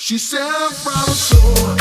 She said I'm from the soul.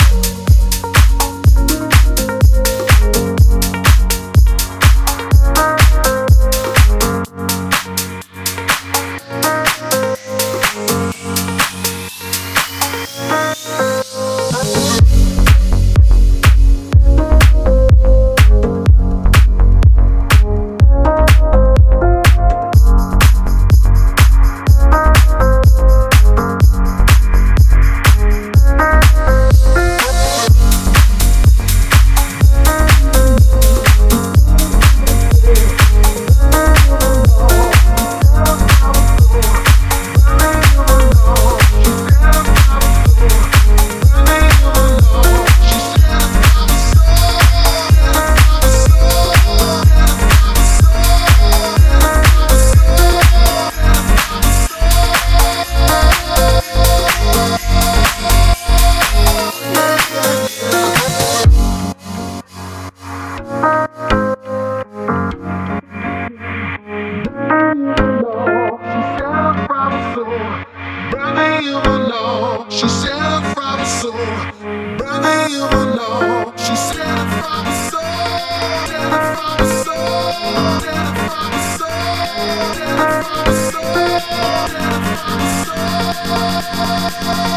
She said I'm from the soul, brother, you will know. She said I'm from the soul, said I'm from the soul, said I'm from the soul, said I'm from the soul, said I'm from the soul.